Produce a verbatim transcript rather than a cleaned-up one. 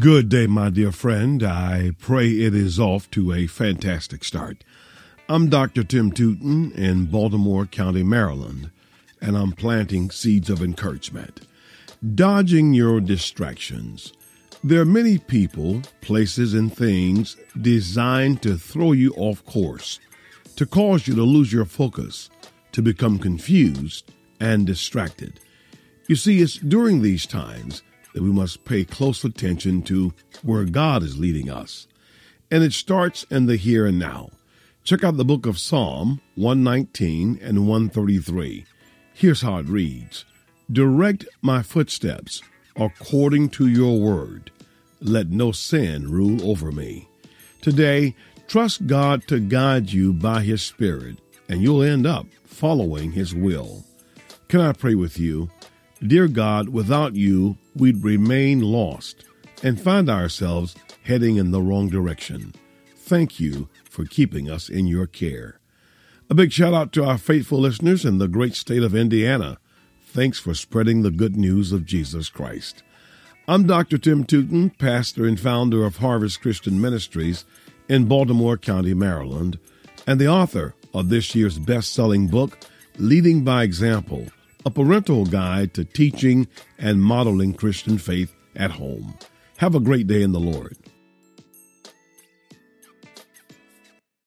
Good day, my dear friend. I pray it is off to a fantastic start. I'm Doctor Tim Tootin in Baltimore County, Maryland, and I'm planting seeds of encouragement. Dodging your distractions. There are many people, places, and things designed to throw you off course, to cause you to lose your focus, to become confused and distracted. You see, it's during these times that we must pay close attention to where God is leading us. And it starts in the here and now. Check out the book of Psalm one nineteen and one thirty-three. Here's how it reads. Direct my footsteps according to your word. Let no sin rule over me. Today, trust God to guide you by his Spirit, and you'll end up following his will. Can I pray with you? Dear God, without you, we'd remain lost and find ourselves heading in the wrong direction. Thank you for keeping us in your care. A big shout out to our faithful listeners in the great state of Indiana. Thanks for spreading the good news of Jesus Christ. I'm Doctor Tim Tootin, pastor and founder of Harvest Christian Ministries in Baltimore County, Maryland, and the author of this year's best-selling book, Leading by Example, a parental guide to teaching and modeling Christian faith at home. Have a great day in the Lord.